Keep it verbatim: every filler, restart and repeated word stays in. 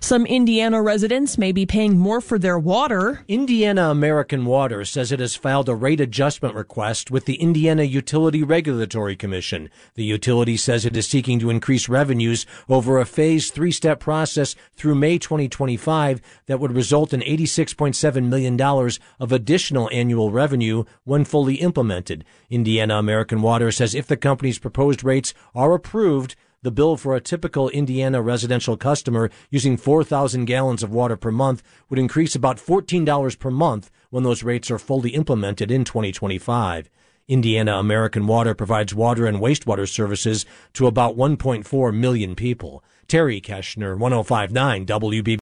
Some Indiana residents may be paying more for their water. Indiana American Water says it has filed a rate adjustment request with the Indiana Utility Regulatory Commission. The utility says it is seeking to increase revenues over a phased three-step process through May twenty twenty-five that would result in eighty-six point seven million dollars of additional annual revenue when fully implemented. Indiana American Water says if the company's proposed rates are approved, the bill for a typical Indiana residential customer using four thousand gallons of water per month would increase about fourteen dollars per month when those rates are fully implemented in twenty twenty-five. Indiana American Water provides water and wastewater services to about one point four million people. Terry Keschner, one oh five point nine W B B.